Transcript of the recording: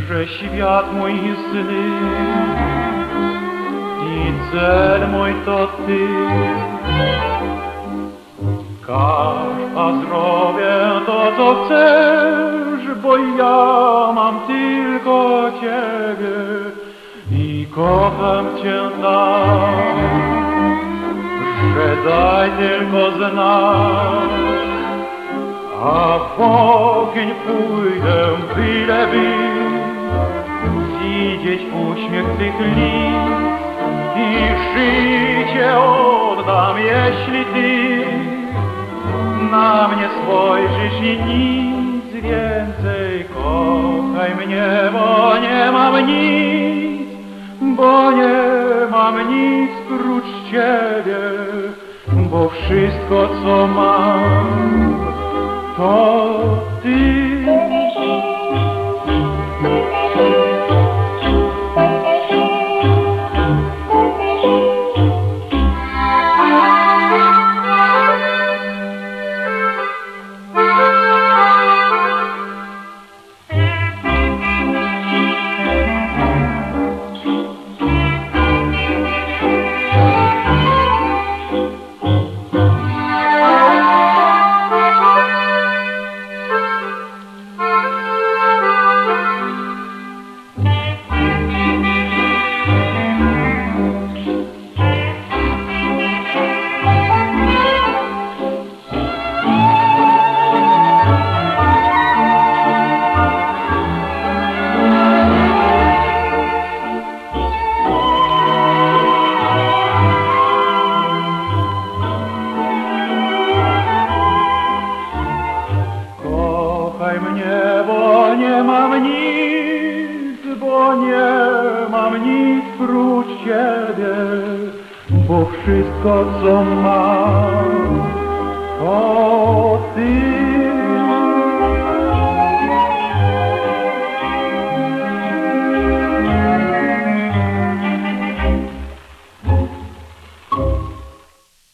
że świat mój sny i cel mój to Ty. Każ, a zrobię to, co chcesz, bo ja mam tylko Ciebie i kocham Cię tak, że daj tylko znać, a w ogień pójdę, byle widzieć uśmiech Twych lic i życie oddam, jeśli Ty na mnie spojrzysz i nic więcej. Kochaj mnie, bo nie mam nic, bo nie mam nic prócz Ciebie, bo wszystko, co mam, to Ty. Kochaj mnie, bo nie mam nic, bo nie mam nic prócz Ciebie, bo wszystko, co mam,